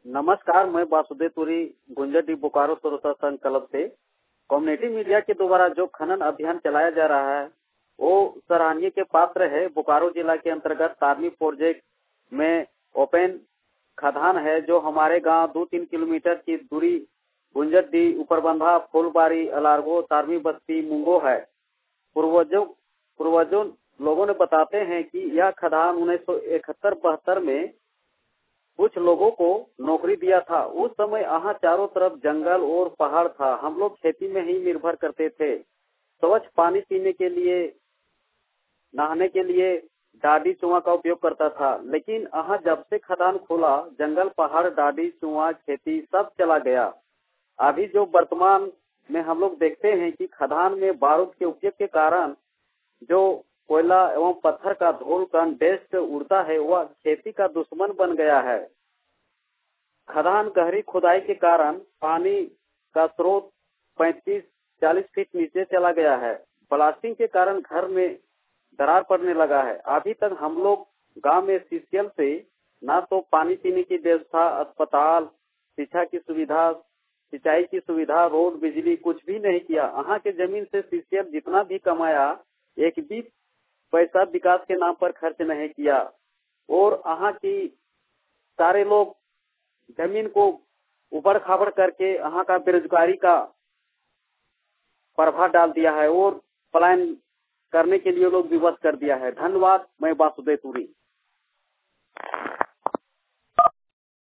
नमस्कार, मैं वासुदेव तुरी गुंजरडी बोकारो श्रोता संघ क्लब से। कम्युनिटी मीडिया के द्वारा जो खनन अभियान चलाया जा रहा है वो सराहनीय के पात्र है। बोकारो जिला के अंतर्गत तारमी प्रोजेक्ट में ओपन खदान है जो हमारे गांव 2-3 किलोमीटर की दूरी गुंजरडी, ऊपरबंधा, फूलबारी, अलारगो, तारमी बस्ती, मुंगो है। पूर्वजों लोगों ने बताते हैं कि यह खदान 1971-72 में कुछ लोगों को नौकरी दिया था। उस समय यहाँ चारों तरफ जंगल और पहाड़ था। हम लोग खेती में ही निर्भर करते थे। स्वच्छ पानी पीने के लिए, नहाने के लिए डाडी चुआ का उपयोग करता था। लेकिन यहाँ जब से खदान खोला, जंगल, पहाड़, डाडी चुआ, खेती सब चला गया। अभी जो वर्तमान में हम लोग देखते हैं कि खदान में बारूद के उपयोग के कारण जो कोयला एवं पत्थर का धूल कण डस्ट उड़ता है वह खेती का दुश्मन बन गया है। खदान गहरी खुदाई के कारण पानी का स्रोत 35-40 फीट नीचे चला गया है। ब्लास्टिंग के कारण घर में दरार पड़ने लगा है। अभी तक हम लोग गांव में सीसीएल से ना तो पानी पीने की व्यवस्था, अस्पताल, शिक्षा की सुविधा, सिंचाई की सुविधा, रोड, बिजली कुछ भी नहीं किया। यहाँ के जमीन से सीसीएल जितना भी कमाया, एक भी पैसा विकास के नाम पर खर्च नहीं किया। और यहाँ की सारे लोग जमीन को उबड़ खाबड़ करके यहाँ का बेरोजगारी का प्रभाव डाल दिया है और पलायन करने के लिए लोग विवश कर दिया है। धन्यवाद। मैं वासुदेव तुरी।